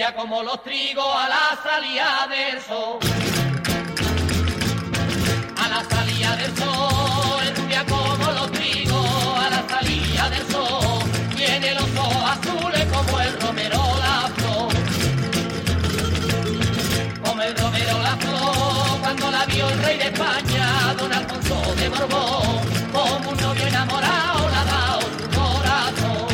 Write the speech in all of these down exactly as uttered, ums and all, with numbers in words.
rubia como los trigos a la salida del sol. A la salida del sol, es rubia como los trigos a la salida del sol. Tiene los ojos azules como el romero la flor. Como el romero la flor, cuando la vio el rey de España, don Alfonso de Borbón, como un novio enamorado la ha dado su corazón.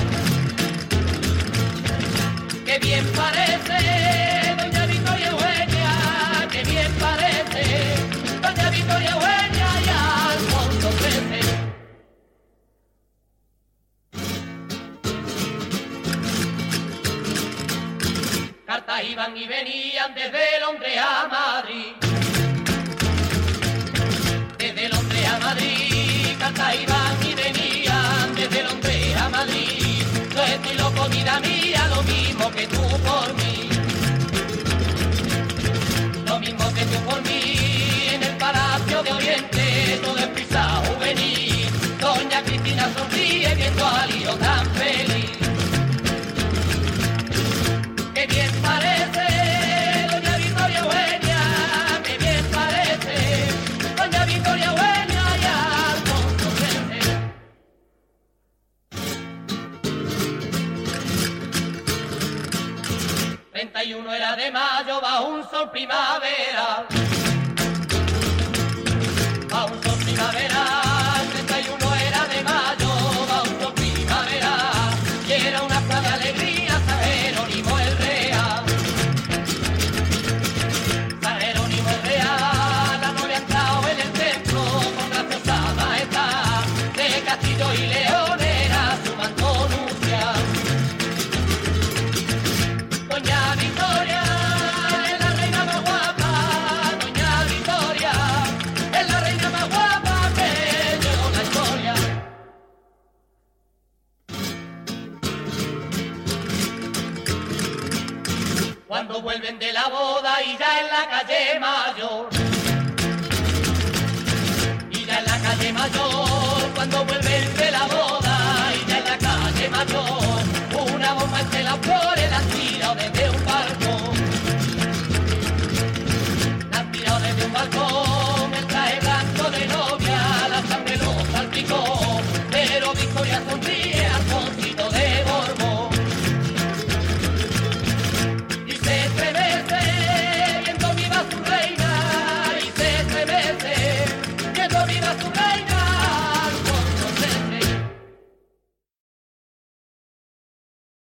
Qué bien parece doña Victoria Eugenia, qué bien parece doña Victoria Eugenia y Alfonso trece. Cartas iban y venían desde Londres a Madrid. Desde Londres a Madrid, cartas iban y venían desde Londres a Madrid. Yo estoy loco, vida mía, lo mismo que tú por mí. Lo mismo que tú por mí, en el Palacio de Oriente, todo es prisa juvenil. Doña Cristina sonríe viendo al hijo tan feliz. Qué bien parece doña Victoria Eugenia, qué bien parece doña Victoria Eugenia y Alfonso trece. treinta y uno era de mayo bajo un sol primaveral. Bajo un sol primaveral, treinta y uno era de mayo bajo un sol primaveral. Y era una plaza de alegría, San Jerónimo el Real. San Jerónimo el Real, la novia ha entrado en el templo con graciosa majestad. De castillo y león era su manto nupcial. Doña Victoria es la reina más guapa, doña Victoria es la reina más guapa que llegó la historia. Cuando vuelven de la boda y ya en la calle Mayor, y ya en la calle Mayor, cuando vuelven de la boda y ya en la calle Mayor, una bomba entre las flores la han tirado desde un balcón. La han tirado desde un balcón, el traje blanco de novia, la sangre lo salpicó, pero Victoria sonríe.